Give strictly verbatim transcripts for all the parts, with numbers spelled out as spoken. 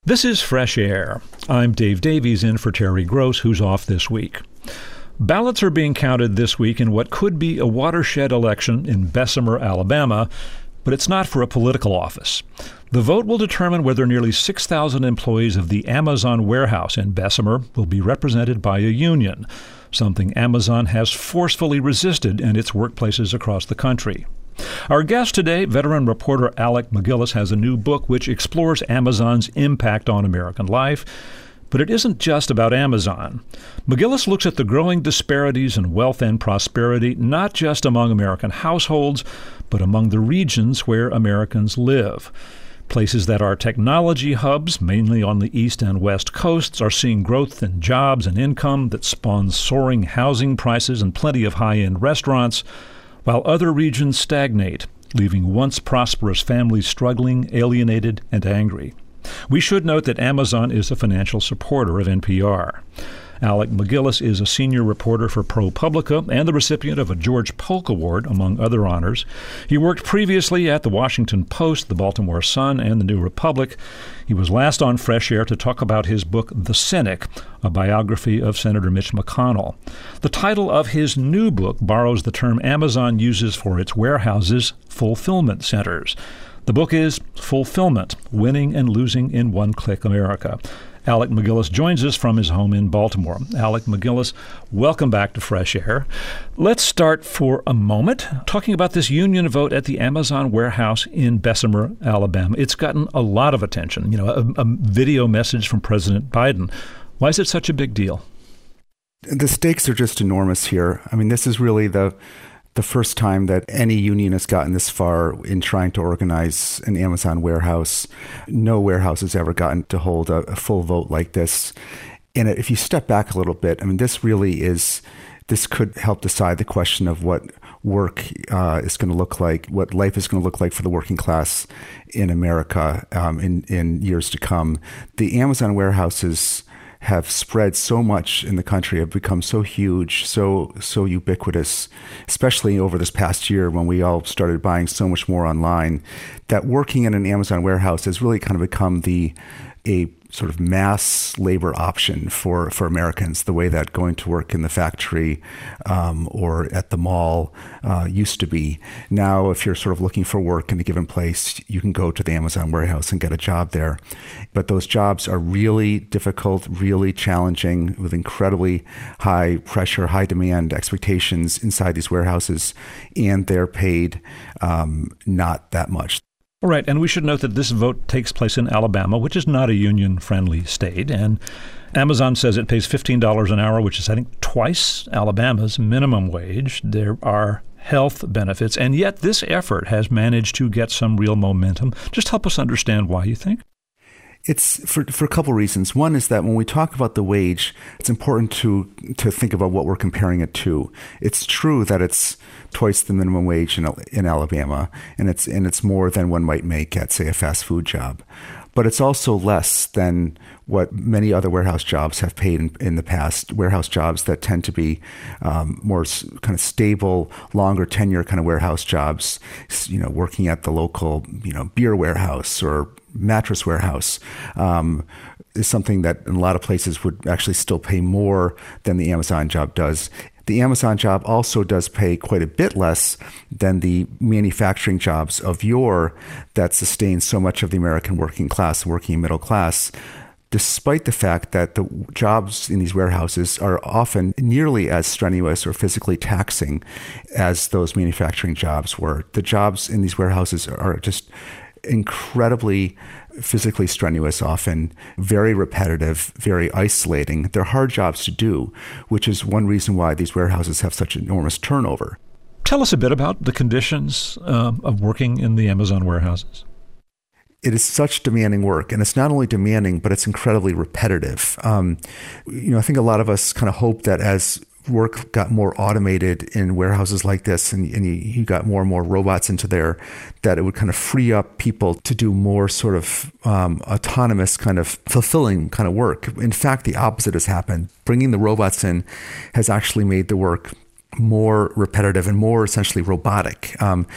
This is Fresh Air. I'm Dave Davies in for Terry Gross, who's off this week. Ballots are being counted this week in what could be a watershed election in Bessemer, Alabama, but it's not for a political office. The vote will determine whether nearly six thousand employees of the Amazon warehouse in Bessemer will be represented by a union, something Amazon has forcefully resisted in its workplaces across the country. Our guest today, veteran reporter Alec MacGillis, has a new book which explores Amazon's impact on American life. But it isn't just about Amazon. MacGillis looks at the growing disparities in wealth and prosperity, not just among American households, but among the regions where Americans live. Places that are technology hubs, mainly on the east and west coasts, are seeing growth in jobs and income that spawns soaring housing prices and plenty of high-end restaurants, while other regions stagnate, leaving once prosperous families struggling, alienated, and angry. We should note that Amazon is a financial supporter of N P R. Alec MacGillis is a senior reporter for ProPublica and the recipient of a George Polk Award, among other honors. He worked previously at The Washington Post, The Baltimore Sun, and The New Republic. He was last on Fresh Air to talk about his book, The Cynic, a biography of Senator Mitch McConnell. The title of his new book borrows the term Amazon uses for its warehouses, fulfillment centers. The book is Fulfillment, Winning and Losing in One-Click America. Alec MacGillis joins us from his home in Baltimore. Alec MacGillis, welcome back to Fresh Air. Let's start for a moment talking about this union vote at the Amazon warehouse in Bessemer, Alabama. It's gotten a lot of attention, you know, a, a video message from President Biden. Why is it such a big deal? The stakes are just enormous here. I mean, this is really the the first time that any union has gotten this far in trying to organize an Amazon warehouse. No warehouse has ever gotten to hold a, a full vote like this. And if you step back a little bit, I mean, this really is, this could help decide the question of what work uh, is going to look like, what life is going to look like for the working class in America um, in, in years to come. The Amazon warehouses have spread so much in the country, have become so huge, so so ubiquitous, especially over this past year when we all started buying so much more online, that working in an Amazon warehouse has really kind of become the a sort of mass labor option for, for Americans, the way that going to work in the factory um, or at the mall uh, used to be. Now, if you're sort of looking for work in a given place, you can go to the Amazon warehouse and get a job there. But those jobs are really difficult, really challenging, with incredibly high pressure, high demand expectations inside these warehouses, and they're paid um, not that much. All right, and we should note that this vote takes place in Alabama, which is not a union-friendly state, and Amazon says it pays fifteen dollars an hour, which is, I think, twice Alabama's minimum wage. There are health benefits, and yet this effort has managed to get some real momentum. Just help us understand why, you think? It's for for a couple of reasons. One is that when we talk about the wage, it's important to to think about what we're comparing it to. It's true that it's twice the minimum wage in in Alabama, and it's and it's more than one might make at, say, a fast food job. But it's also less than what many other warehouse jobs have paid in, in the past, warehouse jobs that tend to be um, more s- kind of stable, longer tenure kind of warehouse jobs, you know, working at the local, you know, beer warehouse or mattress warehouse um, is something that in a lot of places would actually still pay more than the Amazon job does. The Amazon job also does pay quite a bit less than the manufacturing jobs of yore that sustain so much of the American working class, working middle class, despite the fact that the jobs in these warehouses are often nearly as strenuous or physically taxing as those manufacturing jobs were. The jobs in these warehouses are just incredibly physically strenuous, often very repetitive, very isolating. They're hard jobs to do, which is one reason why these warehouses have such enormous turnover. Tell us a bit about the conditions uh, of working in the Amazon warehouses. It is such demanding work, and it's not only demanding, but it's incredibly repetitive. Um, you know, I think a lot of us kind of hope that as work got more automated in warehouses like this, and, and you, you got more and more robots into there, that it would kind of free up people to do more sort of um, autonomous kind of fulfilling kind of work. In fact, the opposite has happened. Bringing the robots in has actually made the work more repetitive and more essentially robotic. Um,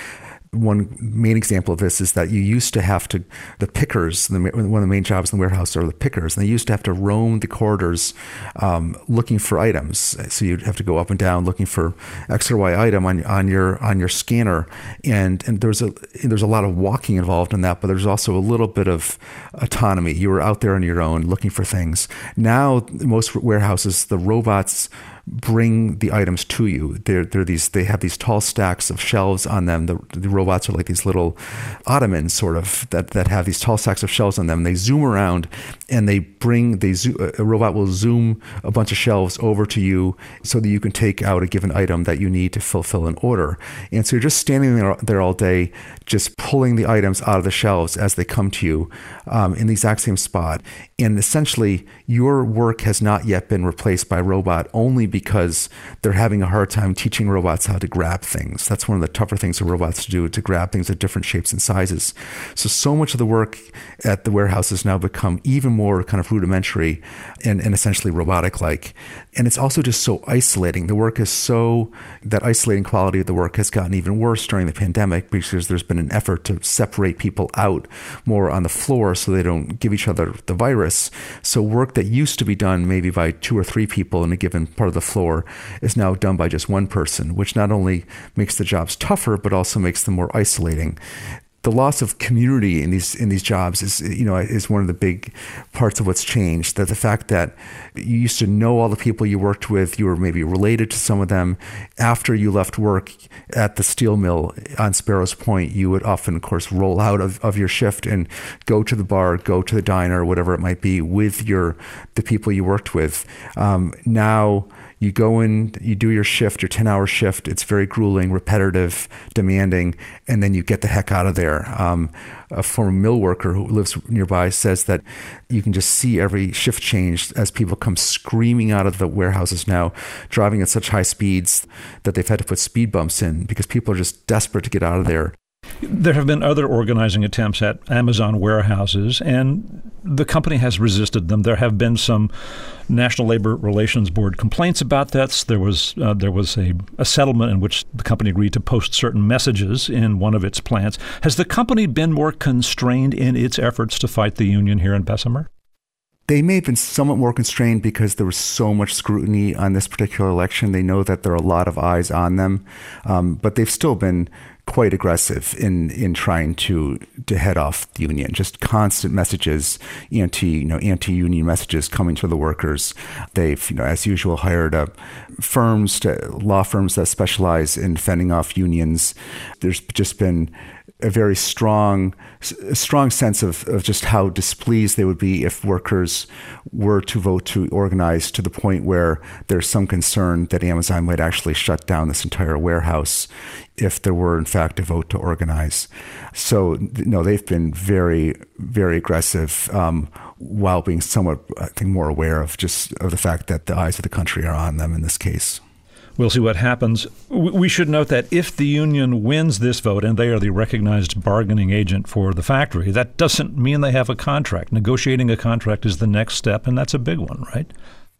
One main example of this is that you used to have to, the pickers, the, one of the main jobs in the warehouse are the pickers, and they used to have to roam the corridors um, looking for items. So you'd have to go up and down looking for X or Y item on on your on your scanner, and and there's a there's a lot of walking involved in that, but there's also a little bit of autonomy. You were out there on your own looking for things. Now, most warehouses, the robots bring the items to you. They're, they're these, they have these tall stacks of shelves on them. The, the robots are like these little ottomans sort of that, that have these tall stacks of shelves on them. They zoom around and they bring, they zo- a robot will zoom a bunch of shelves over to you so that you can take out a given item that you need to fulfill an order. And so you're just standing there, there all day, just pulling the items out of the shelves as they come to you um, in the exact same spot. And essentially, your work has not yet been replaced by a robot only because they're having a hard time teaching robots how to grab things. That's one of the tougher things for robots to do, to grab things of different shapes and sizes. So, so much of the work at the warehouse has now become even more kind of rudimentary and, and essentially robotic-like. And it's also just so isolating. The work is so, that isolating quality of the work has gotten even worse during the pandemic because there's been an effort to separate people out more on the floor so they don't give each other the virus. So work that used to be done maybe by two or three people in a given part of the floor is now done by just one person, which not only makes the jobs tougher, but also makes them more isolating. The loss of community in these in these jobs is, you know, is one of the big parts of what's changed. That the fact that you used to know all the people you worked with, you were maybe related to some of them. After you left work at the steel mill on Sparrows Point, you would often, of course, roll out of, of your shift and go to the bar, go to the diner, whatever it might be, with your the people you worked with. Um, now. You go in, you do your shift, your ten-hour shift. It's very grueling, repetitive, demanding, and then you get the heck out of there. Um, a former mill worker who lives nearby says that you can just see every shift change as people come screaming out of the warehouses now, driving at such high speeds that they've had to put speed bumps in because people are just desperate to get out of there. There have been other organizing attempts at Amazon warehouses, and the company has resisted them. There have been some National Labor Relations Board complaints about that. There was uh, there was a, a settlement in which the company agreed to post certain messages in one of its plants. Has the company been more constrained in its efforts to fight the union here in Bessemer? They may have been somewhat more constrained because there was so much scrutiny on this particular election. They know that there are a lot of eyes on them, um, but they've still been quite aggressive in in trying to to head off the union. Just constant messages, anti you know anti-union messages coming to the workers. They've, you know, as usual, hired uh, firms, to, law firms that specialize in fending off unions. There's just been a very strong, a strong sense of, of just how displeased they would be if workers were to vote to organize, to the point where there's some concern that Amazon might actually shut down this entire warehouse if there were, in fact, a vote to organize. So, no, they've been very, very aggressive, um, while being somewhat, I think, more aware of just of the fact that the eyes of the country are on them in this case. We'll see what happens. We should note that if the union wins this vote and they are the recognized bargaining agent for the factory, that doesn't mean they have a contract. Negotiating a contract is the next step, and that's a big one, right?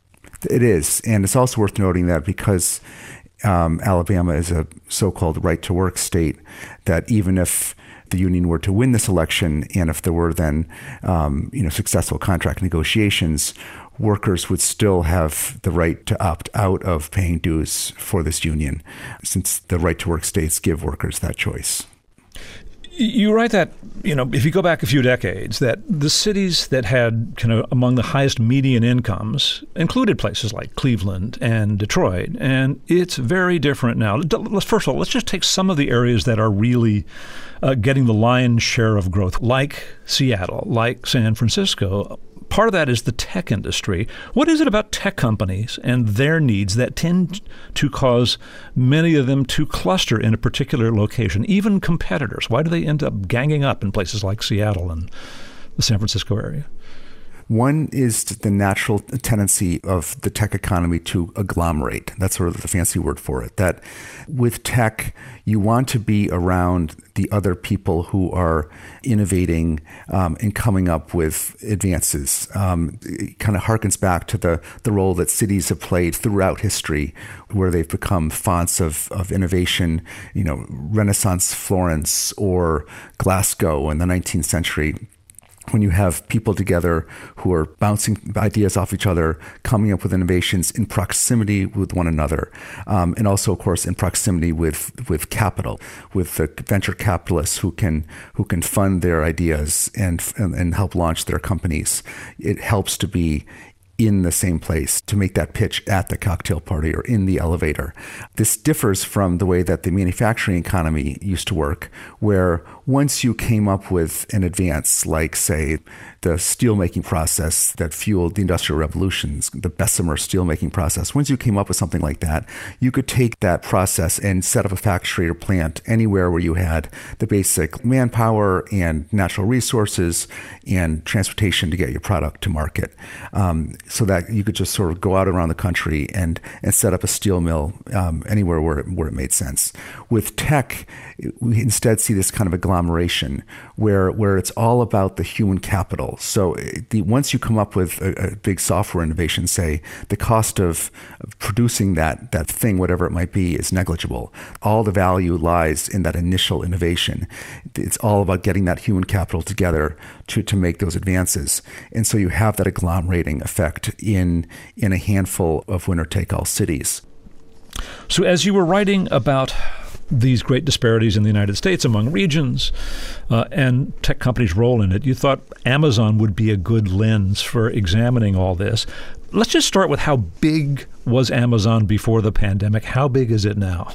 It is. And it's also worth noting that because um, Alabama is a so-called right-to-work state, that even if the union were to win this election and if there were then um, you know, successful contract negotiations, workers would still have the right to opt out of paying dues for this union, since the right-to-work states give workers that choice. You write that, you know, if you go back a few decades, that the cities that had kind of among the highest median incomes included places like Cleveland and Detroit, and it's very different now. Let's, first of all, let's just take some of the areas that are really uh, getting the lion's share of growth, like Seattle, like San Francisco. Part of that is the tech industry. What is it about tech companies and their needs that tend to cause many of them to cluster in a particular location, even competitors? Why do they end up ganging up in places like Seattle and the San Francisco area? One is the natural tendency of the tech economy to agglomerate. That's sort of the fancy word for it. That with tech, you want to be around the other people who are innovating um, and coming up with advances. Um, it kind of harkens back to the, the role that cities have played throughout history, where they've become fonts of, of innovation, you know, Renaissance Florence or Glasgow in the nineteenth century. When you have people together who are bouncing ideas off each other, coming up with innovations in proximity with one another, um, and also, of course, in proximity with with capital, with the venture capitalists who can who can fund their ideas and and, and help launch their companies. It helps to be in the same place to make that pitch at the cocktail party or in the elevator. This differs from the way that the manufacturing economy used to work, where once you came up with an advance, like, say, the steelmaking process that fueled the Industrial Revolutions, the Bessemer steelmaking process, once you came up with something like that, you could take that process and set up a factory or plant anywhere where you had the basic manpower and natural resources and transportation to get your product to market. Um, so that you could just sort of go out around the country and, and set up a steel mill um, anywhere where it, where it made sense. With tech, we instead see this kind of agglomeration where where it's all about the human capital. So the, once you come up with a, a big software innovation, say, the cost of producing that that thing, whatever it might be, is negligible. All the value lies in that initial innovation. It's all about getting that human capital together to, to make those advances. And so you have that agglomerating effect in in a handful of winner-take-all cities. So as you were writing about these great disparities in the United States among regions uh, and tech companies' role in it, you thought Amazon would be a good lens for examining all this. Let's just start with how big was Amazon before the pandemic? How big is it now?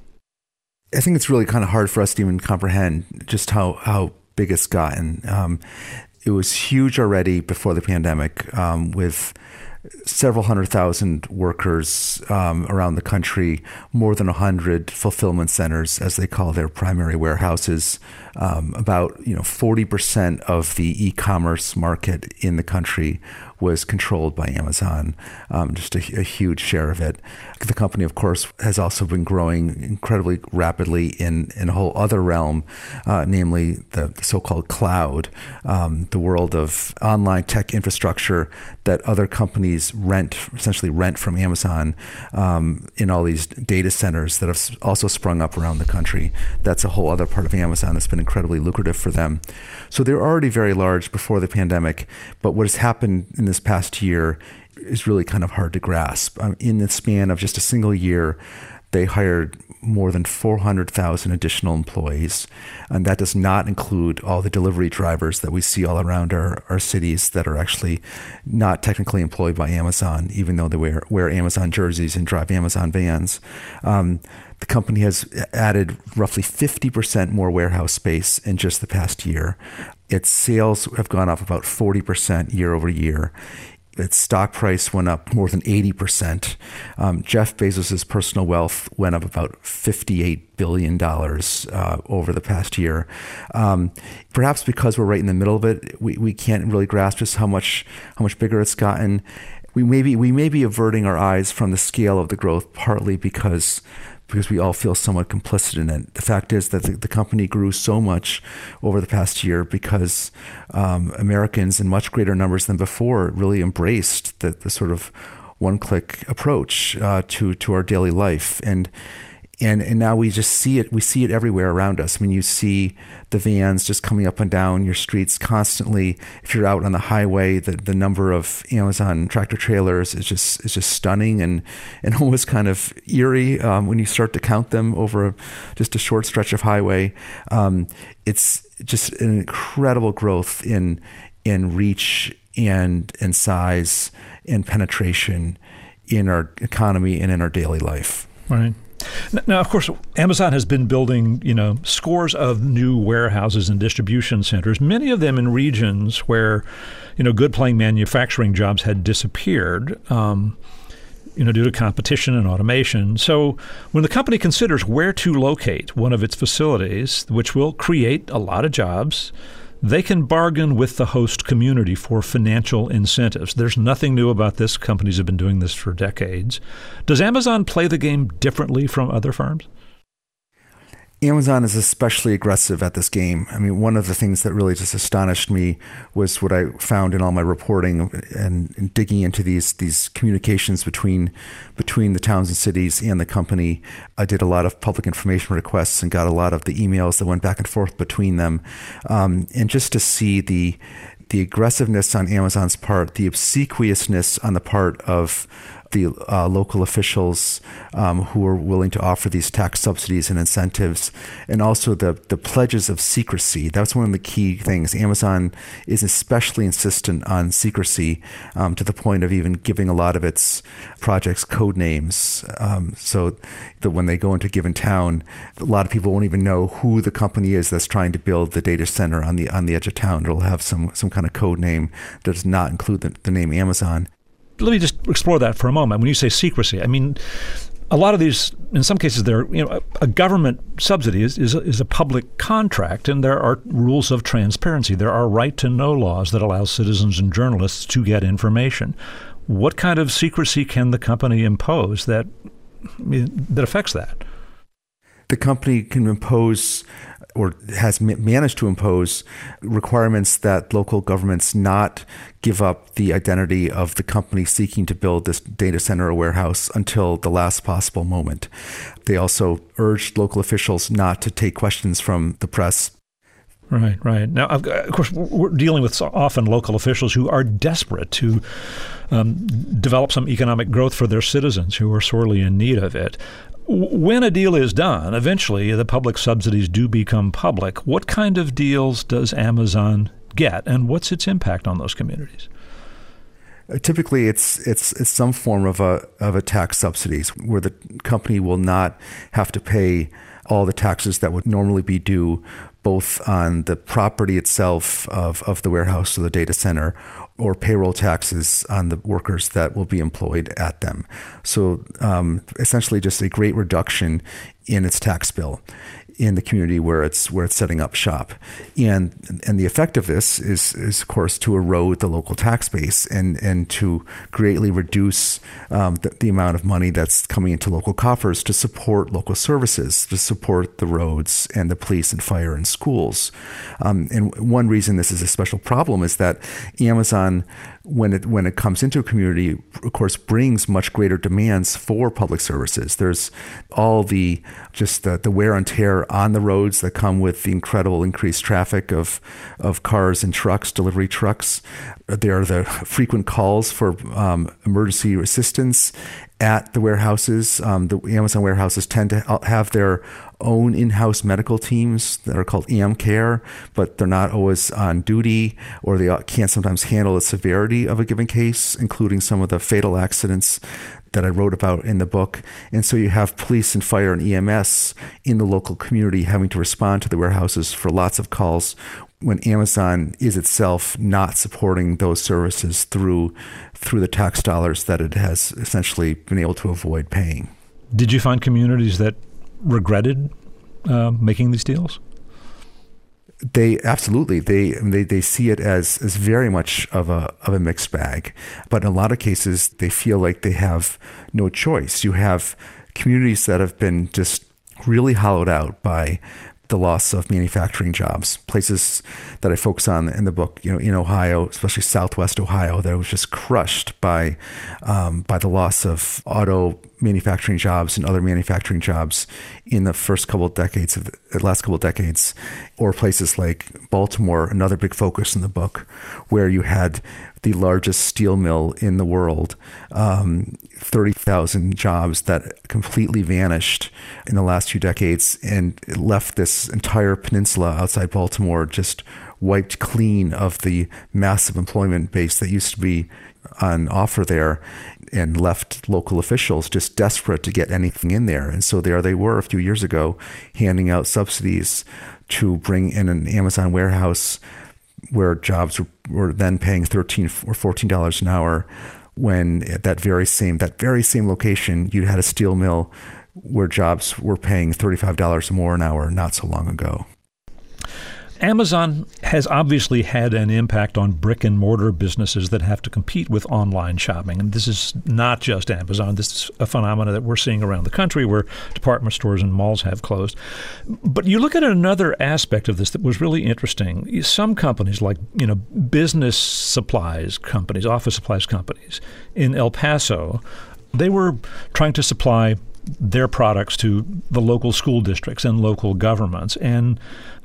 I think it's really kind of hard for us to even comprehend just how, how big it's gotten. Um, it was huge already before the pandemic, um, with several hundred thousand workers um, around the country, more than a hundred fulfillment centers, as they call their primary warehouses. Um, about you know forty percent of the e-commerce market in the country was controlled by Amazon, um, just a, a huge share of it. The company, of course, has also been growing incredibly rapidly in, in a whole other realm, uh, namely the, the so-called cloud, um, the world of online tech infrastructure that other companies rent, essentially rent from Amazon um, in all these data centers that have also sprung up around the country. That's a whole other part of Amazon that's been incredibly lucrative for them. So they're already very large before the pandemic, but what has happened in this past year is really kind of hard to grasp. Um, in the span of just a single year, they hired more than four hundred thousand additional employees. And that does not include all the delivery drivers that we see all around our, our cities that are actually not technically employed by Amazon, even though they wear, wear Amazon jerseys and drive Amazon vans. Um, the company has added roughly fifty percent more warehouse space in just the past year. Its sales have gone up about forty percent year over year. Its stock price went up more than eighty percent. Um, Jeff Bezos' personal wealth went up about fifty-eight billion dollars uh, over the past year. Um, perhaps because we're right in the middle of it, we, we can't really grasp just how much how much bigger it's gotten. We may be, we may be averting our eyes from the scale of the growth, partly because because we all feel somewhat complicit in it. The fact is that the, the company grew so much over the past year because um, Americans in much greater numbers than before really embraced the, the sort of one-click approach uh, to to our daily life. And And and now we just see it. We see it everywhere around us. I mean, you see the vans just coming up and down your streets constantly. If you're out on the highway, the, the number of Amazon tractor trailers is just is just stunning and and almost kind of eerie um, when you start to count them over a, just a short stretch of highway. Um, it's just an incredible growth in in reach and and size and penetration in our economy and in our daily life. Right. Now, of course, Amazon has been building, you know, scores of new warehouses and distribution centers, many of them in regions where, you know, good-paying manufacturing jobs had disappeared, um, you know, due to competition and automation. So when the company considers where to locate one of its facilities, which will create a lot of jobs, They can bargain with the host community for financial incentives. There's nothing new about this. Companies have been doing this for decades. Does Amazon play the game differently from other firms? Amazon is especially aggressive at this game. I mean, one of the things that really just astonished me was what I found in all my reporting and, and digging into these these communications between between the towns and cities and the company. I did a lot of public information requests and got a lot of the emails that went back and forth between them, um, and just to see the the aggressiveness on Amazon's part, the obsequiousness on the part of the uh, local officials um, who are willing to offer these tax subsidies and incentives, and also the the pledges of secrecy. That's one of the key things. Amazon is especially insistent on secrecy um, to the point of even giving a lot of its projects code names. Um, so that when they go into a given town, a lot of people won't even know who the company is that's trying to build the data center on the on the edge of town. It'll have some some kind of code name that does not include the, the name Amazon. Let me just explore that for a moment. When you say secrecy, I mean, a lot of these, in some cases, they're, you know, a, a government subsidy is, is, a, is a public contract, and there are rules of transparency. There are right-to-know laws that allow citizens and journalists to get information. What kind of secrecy can the company impose that that affects that? The company can impose or has managed to impose requirements that local governments not give up the identity of the company seeking to build this data center or warehouse until the last possible moment. They also urged local officials not to take questions from the press. Right, right. Now, of course, we're dealing with often local officials who are desperate to um, develop some economic growth for their citizens who are sorely in need of it. When a deal is done, eventually the public subsidies do become public. What kind of deals does Amazon get, and what's its impact on those communities? Uh, typically, it's it's it's some form of a of a tax subsidies where the company will not have to pay all the taxes that would normally be due, both on the property itself of, of the warehouse or the data center, or payroll taxes on the workers that will be employed at them. So um, essentially just a great reduction in its tax bill in the community where it's where it's setting up shop. And and the effect of this is, is of course, to erode the local tax base and, and to greatly reduce um, the, the amount of money that's coming into local coffers to support local services, to support the roads and the police and fire and schools. Um, and one reason this is a special problem is that Amazon, when it when it comes into a community, of course, brings much greater demands for public services. There's all the just the, the wear and tear on the roads that come with the incredible increased traffic of of cars and trucks, delivery trucks. There are the frequent calls for um, emergency assistance at the warehouses. Um, the Amazon warehouses tend to have their own in-house medical teams that are called AmCare, but they're not always on duty, or they can't sometimes handle the severity of a given case, including some of the fatal accidents that I wrote about in the book. And so you have police and fire and E M S in the local community having to respond to the warehouses for lots of calls when Amazon is itself not supporting those services through through the tax dollars that it has essentially been able to avoid paying. Did you find communities that regretted uh, making these deals? They absolutely they they they see it as as very much of a of a mixed bag, but in a lot of cases they feel like they have no choice. You have communities that have been just really hollowed out by the loss of manufacturing jobs. Places that I focus on in the book, you know, in Ohio, especially Southwest Ohio, that was just crushed by um, by the loss of auto manufacturing jobs and other manufacturing jobs in the first couple of decades of the last couple of decades. Or places like Baltimore, another big focus in the book, where you had the largest steel mill in the world, um, thirty thousand jobs that completely vanished in the last few decades, and it left this entire peninsula outside Baltimore just wiped clean of the massive employment base that used to be on offer there, and left local officials just desperate to get anything in there. And so there they were a few years ago, handing out subsidies to bring in an Amazon warehouse where jobs were, were then paying thirteen or fourteen dollars an hour, when at that very same that very same location you had a steel mill where jobs were paying thirty-five dollars more an hour not so long ago. Amazon has obviously had an impact on brick and mortar businesses that have to compete with online shopping. And this is not just Amazon. This is a phenomenon that we're seeing around the country where department stores and malls have closed. But you look at another aspect of this that was really interesting. Some companies like, you know, business supplies companies, office supplies companies in El Paso, they were trying to supply their products to the local school districts and local governments and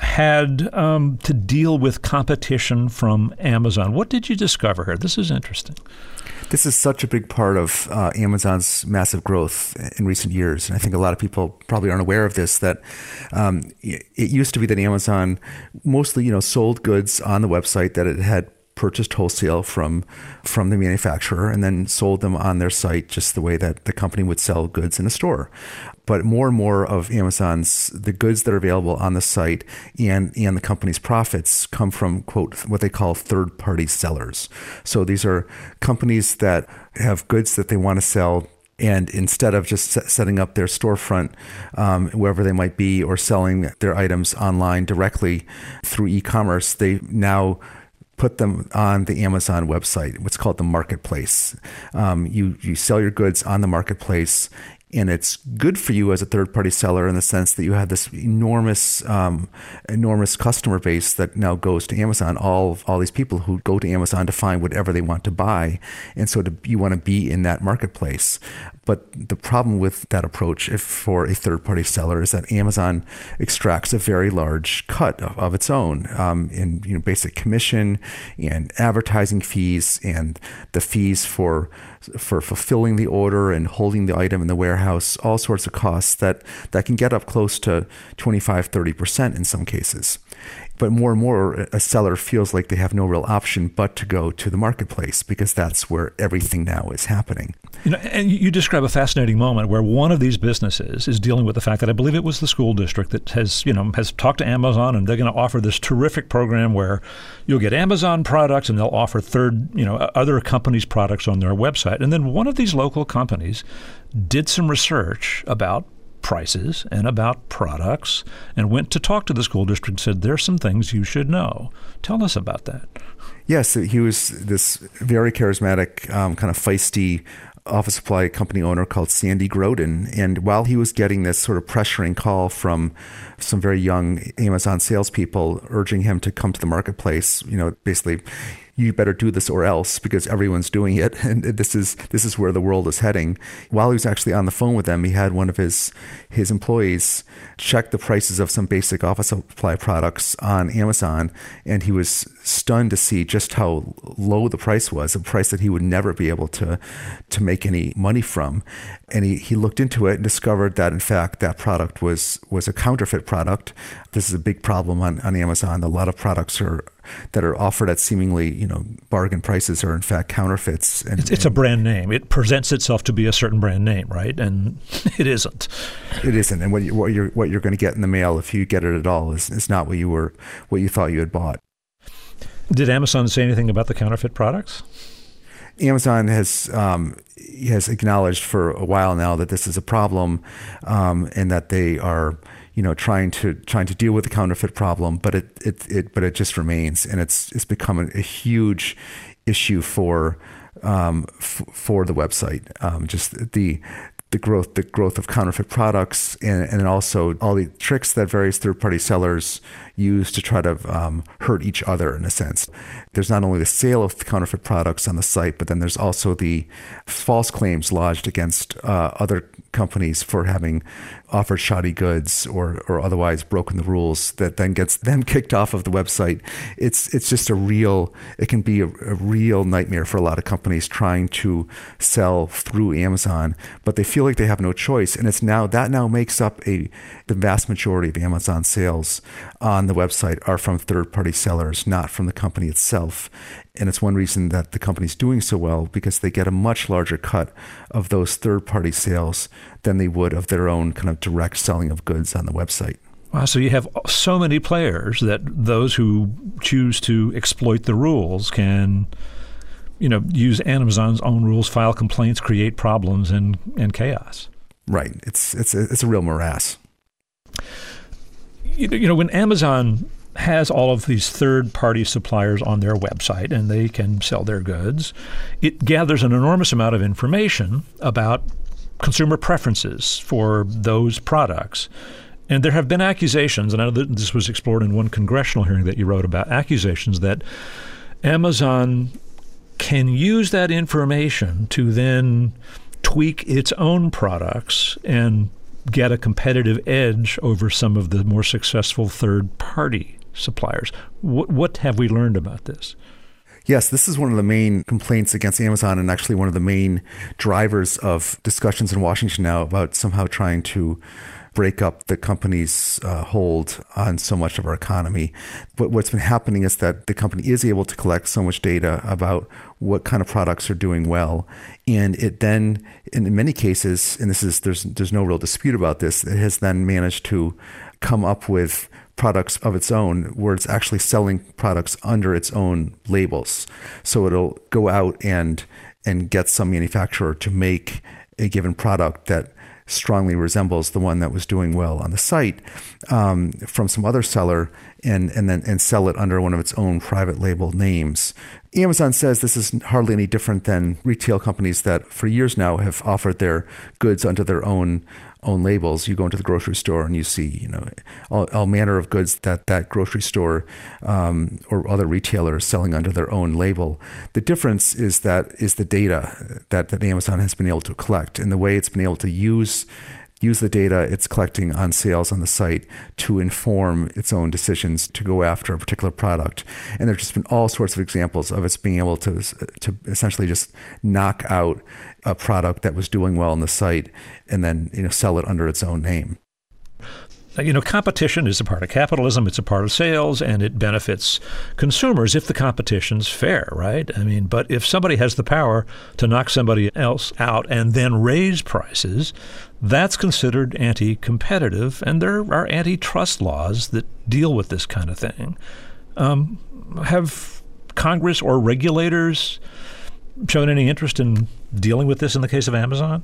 had um, to deal with competition from Amazon. What did you discover here? This is interesting. This is such a big part of uh, Amazon's massive growth in recent years. And I think a lot of people probably aren't aware of this, that um, it used to be that Amazon mostly, you know, sold goods on the website that it had purchased wholesale from from the manufacturer and then sold them on their site just the way that the company would sell goods in a store. But more and more of Amazon's, the goods that are available on the site and, and the company's profits come from, quote, what they call third-party sellers. So these are companies that have goods that they want to sell, and instead of just setting up their storefront um, wherever they might be or selling their items online directly through e-commerce, they now put them on the Amazon website, what's called the marketplace. Um, you you sell your goods on the marketplace, and it's good for you as a third-party seller in the sense that you have this enormous, um, enormous customer base that now goes to Amazon. All all these people who go to Amazon to find whatever they want to buy, and so to, you want to be in that marketplace. But the problem with that approach, if for a third-party seller, is that Amazon extracts a very large cut of, of its own um, in you know basic commission and advertising fees and the fees for for fulfilling the order and holding the item in the warehouse, all sorts of costs that, that can get up close to twenty-five, thirty percent in some cases. But more and more, a seller feels like they have no real option but to go to the marketplace because that's where everything now is happening. You know, and you describe a fascinating moment where one of these businesses is dealing with the fact that I believe it was the school district that has, you know, has talked to Amazon, and they're going to offer this terrific program where you'll get Amazon products and they'll offer third, you know, other companies' products on their website. And then one of these local companies did some research about prices and about products and went to talk to the school district and said, there's some things you should know. Tell us about that. Yes, he was this very charismatic, um, kind of feisty office supply company owner called Sandy Groden. And while he was getting this sort of pressuring call from some very young Amazon salespeople urging him to come to the marketplace, you know, basically, you better do this or else because everyone's doing it. And this is this is where the world is heading. While he was actually on the phone with them, he had one of his his employees check the prices of some basic office supply products on Amazon. And he was stunned to see just how low the price was, a price that he would never be able to, to make any money from. And he, he looked into it and discovered that, in fact, that product was, was a counterfeit product. This is a big problem on, on Amazon. A lot of products are that are offered at seemingly, you know, bargain prices are in fact counterfeits. And, it's, it's a brand name. It presents itself to be a certain brand name, right? And it isn't. It isn't. And what, you, what you're what you're going to get in the mail, if you get it at all, is, is not what you were what you thought you had bought. Did Amazon say anything about the counterfeit products? Amazon has um, has acknowledged for a while now that this is a problem, um, and that they are, you know, trying to trying to deal with the counterfeit problem, but it it, it but it just remains, and it's it's become a, a huge issue for um, f- for the website. Um, just the the growth the growth of counterfeit products, and, and also all the tricks that various third-party sellers use to try to um, hurt each other in a sense. There's not only the sale of counterfeit products on the site, but then there's also the false claims lodged against uh, other companies for having offered shoddy goods or or otherwise broken the rules that then gets them kicked off of the website. It's it's just a real, it can be a, a real nightmare for a lot of companies trying to sell through Amazon, but they feel like they have no choice. And it's now, that now makes up a the vast majority of Amazon sales on the website are from third-party sellers, not from the company itself. And it's one reason that the company's doing so well, because they get a much larger cut of those third-party sales than they would of their own kind of direct selling of goods on the website. Wow, so you have so many players that those who choose to exploit the rules can, you know, use Amazon's own rules, file complaints, create problems and, and chaos. Right. It's it's a, it's a real morass. You know, when Amazon has all of these third-party suppliers on their website, and they can sell their goods. It gathers an enormous amount of information about consumer preferences for those products. And there have been accusations, and I know that this was explored in one congressional hearing that you wrote about, accusations that Amazon can use that information to then tweak its own products and get a competitive edge over some of the more successful third-party suppliers. What, what have we learned about this? Yes, this is one of the main complaints against Amazon, and actually one of the main drivers of discussions in Washington now about somehow trying to break up the company's uh, hold on so much of our economy. But what's been happening is that the company is able to collect so much data about what kind of products are doing well, and it then, in many cases, and this is there's there's no real dispute about this, it has then managed to come up with products of its own where it's actually selling products under its own labels. So it'll go out and and get some manufacturer to make a given product that strongly resembles the one that was doing well on the site um, from some other seller, and and then and sell it under one of its own private label names. Amazon says this is hardly any different than retail companies that for years now have offered their goods under their own own labels. You go into the grocery store and you see, you know, all, all manner of goods that that grocery store um, or other retailers selling under their own label. The difference is that is the data that, that Amazon has been able to collect, and the way it's been able to use use the data it's collecting on sales on the site to inform its own decisions to go after a particular product. And there's just been all sorts of examples of its being able to to essentially just knock out a product that was doing well on the site and then, you know, sell it under its own name. You know, competition is a part of capitalism. It's a part of sales, and it benefits consumers if the competition's fair, right? I mean, but if somebody has the power to knock somebody else out and then raise prices, that's considered anti-competitive, and there are antitrust laws that deal with this kind of thing. Um, have Congress or regulators shown any interest in dealing with this in the case of Amazon?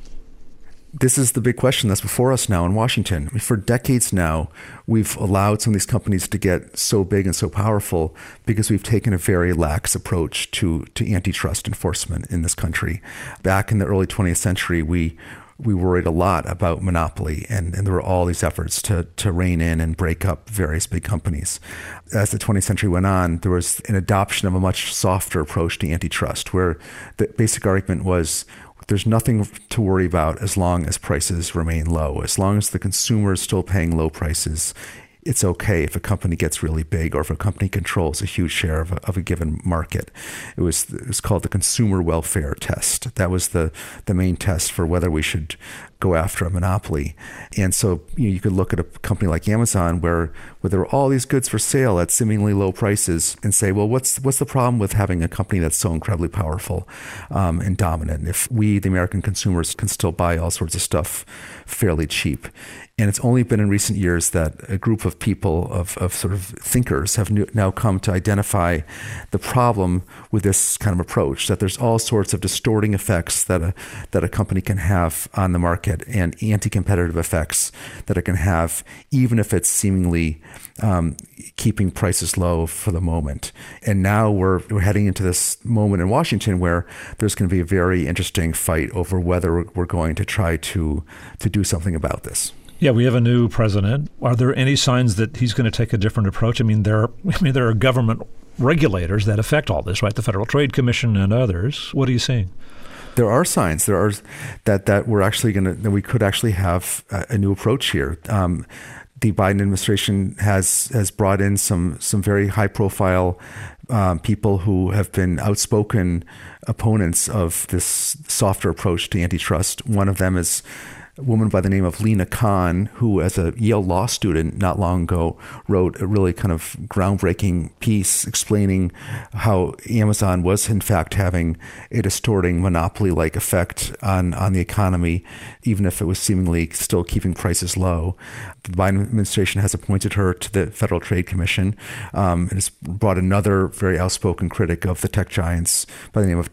This is the big question that's before us now in Washington. I mean, for decades now, we've allowed some of these companies to get so big and so powerful because we've taken a very lax approach to, to antitrust enforcement in this country. Back in the early twentieth century, we we worried a lot about monopoly, and, and there were all these efforts to, to rein in and break up various big companies. As the twentieth century went on, there was an adoption of a much softer approach to antitrust, where the basic argument was there's nothing to worry about as long as prices remain low. As long as the consumer is still paying low prices, it's okay if a company gets really big or if a company controls a huge share of a, of a given market. It was it was called the consumer welfare test. That was the, the main test for whether we should go after a monopoly. And so, you know, you could look at a company like Amazon where, where there are all these goods for sale at seemingly low prices and say, well, what's what's the problem with having a company that's so incredibly powerful um, and dominant if we, the American consumers, can still buy all sorts of stuff fairly cheap? And it's only been in recent years that a group of people, of, of sort of thinkers, have new, now come to identify the problem with this kind of approach, that there's all sorts of distorting effects that a, that a company can have on the market and anti-competitive effects that it can have, even if it's seemingly um, keeping prices low for the moment. And now we're, we're heading into this moment in Washington where there's going to be a very interesting fight over whether we're going to try to to do something about this. Yeah, we have a new president. Are there any signs that he's going to take a different approach? I mean, there are, I mean, there are government regulators that affect all this, right? The Federal Trade Commission and others. What are you seeing? There are signs. There are that that we're actually going to that we could actually have a, a new approach here. Um, the Biden administration has has brought in some some very high profile um, people who have been outspoken opponents of this softer approach to antitrust. One of them is a woman by the name of Lina Khan, who as a Yale law student not long ago wrote a really kind of groundbreaking piece explaining how Amazon was in fact having a distorting monopoly-like effect on, on the economy, even if it was seemingly still keeping prices low. The Biden administration has appointed her to the Federal Trade Commission um, and has brought another very outspoken critic of the tech giants by the name of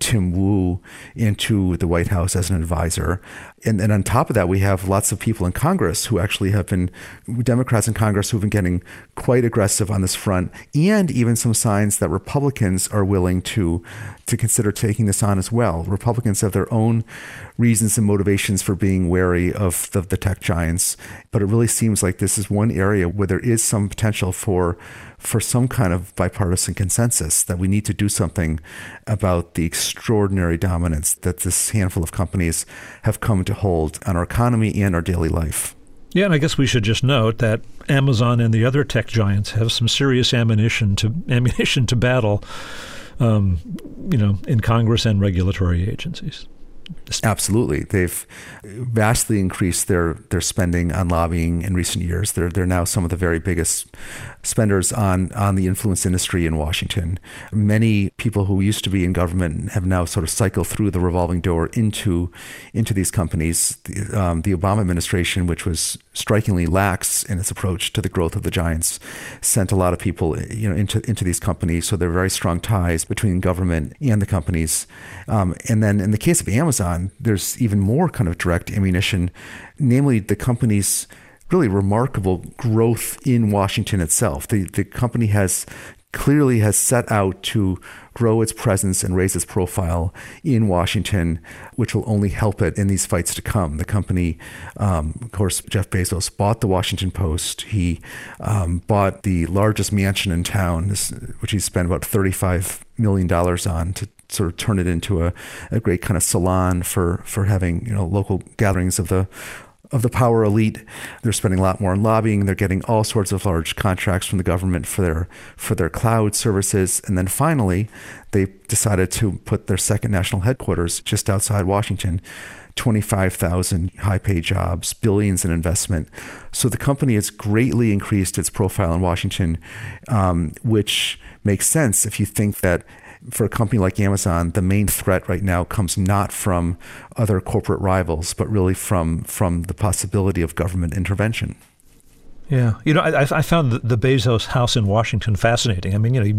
Tim Wu into the White House as an advisor. And then on top of that, we have lots of people in Congress who actually have been, Democrats in Congress who've been getting quite aggressive on this front, and even some signs that Republicans are willing to to consider taking this on as well. Republicans have their own reasons and motivations for being wary of the, the tech giants, but it really seems like this is one area where there is some potential for for some kind of bipartisan consensus that we need to do something about the extraordinary dominance that this handful of companies have come to hold on our economy and our daily life. Yeah, and I guess we should just note that Amazon and the other tech giants have some serious ammunition to ammunition to battle, um, you know, in Congress and regulatory agencies. Absolutely. They've vastly increased their, their spending on lobbying in recent years. They're they're now some of the very biggest spenders on, on the influence industry in Washington. Many people who used to be in government have now sort of cycled through the revolving door into into these companies. The, um, the Obama administration, which was strikingly lax in its approach to the growth of the giants, sent a lot of people, you know, into into these companies. So there are very strong ties between government and the companies. Um, and then in the case of Amazon, there's even more kind of direct ammunition, namely the company's really remarkable growth in Washington itself. The the company has clearly has set out to grow its presence and raise its profile in Washington, which will only help it in these fights to come. The company, um, of course, Jeff Bezos bought the Washington Post. He um, bought the largest mansion in town, this, which he spent about thirty-five million dollars on to sort of turn it into a, a great kind of salon for, for having, you know, local gatherings of the of the power elite. They're spending a lot more on lobbying. They're getting all sorts of large contracts from the government for their for their cloud services. And then finally, they decided to put their second national headquarters just outside Washington. twenty-five thousand high-paid jobs, billions in investment. So the company has greatly increased its profile in Washington, um, which makes sense if you think that for a company like Amazon, the main threat right now comes not from other corporate rivals, but really from from the possibility of government intervention. Yeah. You know, I, I found the, the Bezos house in Washington fascinating. I mean, you know,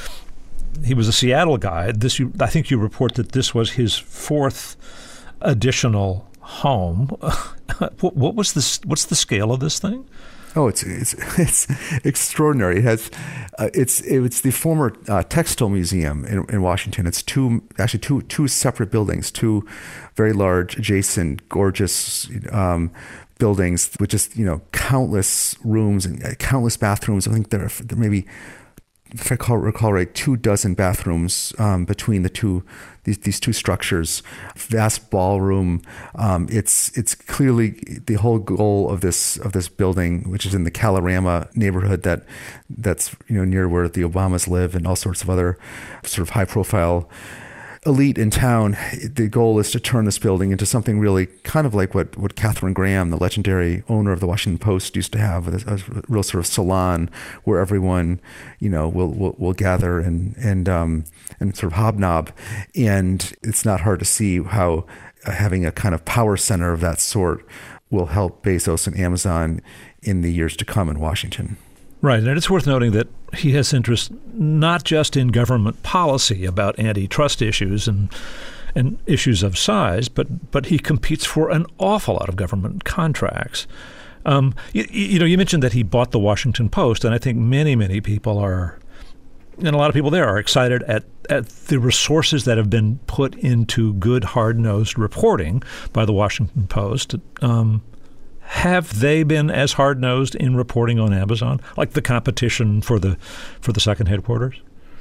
he, he was a Seattle guy. This, you, I think you report that this was his fourth additional home. what, what was this? What's the scale of this thing? Oh, it's it's it's extraordinary. It has uh, it's it's the former uh, textile museum in, in Washington. It's two actually two two separate buildings, two very large, adjacent, gorgeous um, buildings with just, you know, countless rooms and countless bathrooms. I think there are there may be, if I call, recall right, two dozen bathrooms um, between the two these these two structures. Vast ballroom. Um, it's it's clearly the whole goal of this of this building, which is in the Kalorama neighborhood that that's you know near where the Obamas live and all sorts of other sort of high profile elite in town. The goal is to turn this building into something really kind of like what, what Katharine Graham, the legendary owner of the Washington Post, used to have, a, a real sort of salon where everyone, you know, will will, will gather and and um, and sort of hobnob. And it's not hard to see how having a kind of power center of that sort will help Bezos and Amazon in the years to come in Washington. Right. And it's worth noting that he has interest not just in government policy about antitrust issues and and issues of size, but but he competes for an awful lot of government contracts. Um, you, you know, you mentioned that he bought the Washington Post, and I think many, many people are, and a lot of people there are excited at, at the resources that have been put into good, hard-nosed reporting by the Washington Post. Um Have they been as hard-nosed in reporting on Amazon, like the competition for the for the second headquarters?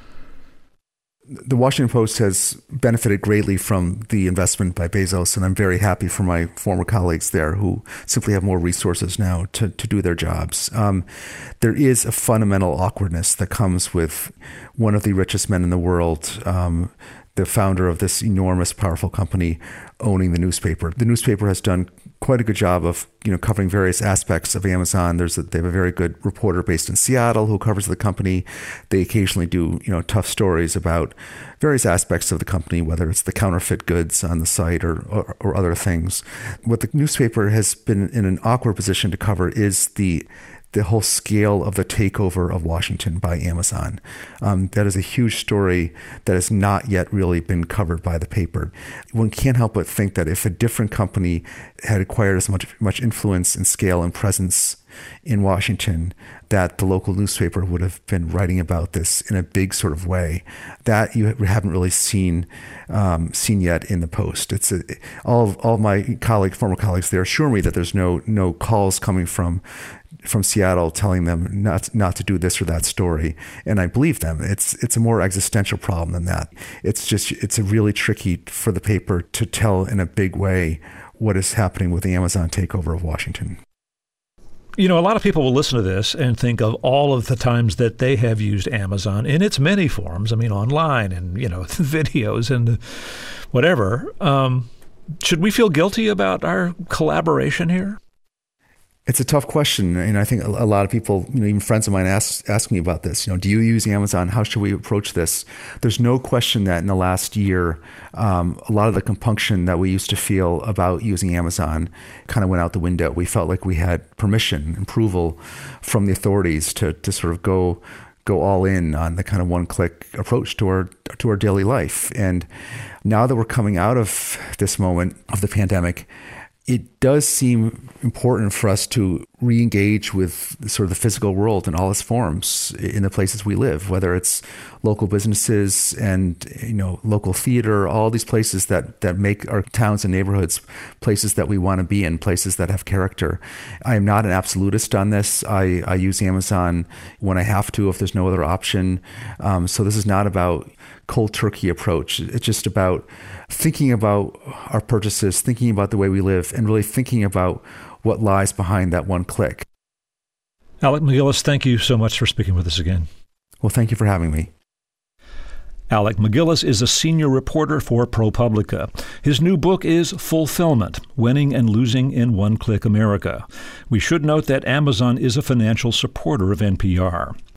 The Washington Post has benefited greatly from the investment by Bezos, and I'm very happy for my former colleagues there who simply have more resources now to, to do their jobs. Um, there is a fundamental awkwardness that comes with one of the richest men in the world, um, the founder of this enormous, powerful company, owning the newspaper. The newspaper has done quite a good job of, you know, covering various aspects of Amazon. There's a, they have a very good reporter based in Seattle who covers the company. They occasionally do, you know, tough stories about various aspects of the company, whether it's the counterfeit goods on the site or, or, or other things. What the newspaper has been in an awkward position to cover is the the whole scale of the takeover of Washington by Amazon. Um, that is a huge story that has not yet really been covered by the paper. One can't help but think that if a different company had acquired as much, much influence and scale and presence in Washington, that the local newspaper would have been writing about this in a big sort of way that you haven't really seen um, seen yet in the Post. It's a, all of, all of my colleagues, former colleagues, they assure me that there's no no calls coming from from Seattle telling them not not to do this or that story, and I believe them. It's it's a more existential problem than that. It's just it's a really tricky for the paper to tell in a big way what is happening with the Amazon takeover of Washington. You know, a lot of people will listen to this and think of all of the times that they have used Amazon in its many forms. I mean, online and, you know, videos and whatever. Um, should we feel guilty about our collaboration here? It's a tough question. And I think a lot of people, you know, even friends of mine ask, ask me about this. You know, do you use Amazon? How should we approach this? There's no question that in the last year, um, a lot of the compunction that we used to feel about using Amazon kind of went out the window. We felt like we had permission, approval from the authorities to, to sort of go go all in on the kind of one-click approach to our to our daily life. And now that we're coming out of this moment of the pandemic, it does seem important for us to re-engage with sort of the physical world in all its forms in the places we live, whether it's local businesses and, you know, local theater, all these places that, that make our towns and neighborhoods places that we want to be in, places that have character. I am not an absolutist on this. I, I use Amazon when I have to, if there's no other option. Um, so this is not about cold turkey approach. It's just about thinking about our purchases, thinking about the way we live, and really thinking about what lies behind that one click. Alec MacGillis, thank you so much for speaking with us again. Well, thank you for having me. Alec MacGillis is a senior reporter for ProPublica. His new book is Fulfillment: Winning and Losing in One-Click America. We should note that Amazon is a financial supporter of N P R.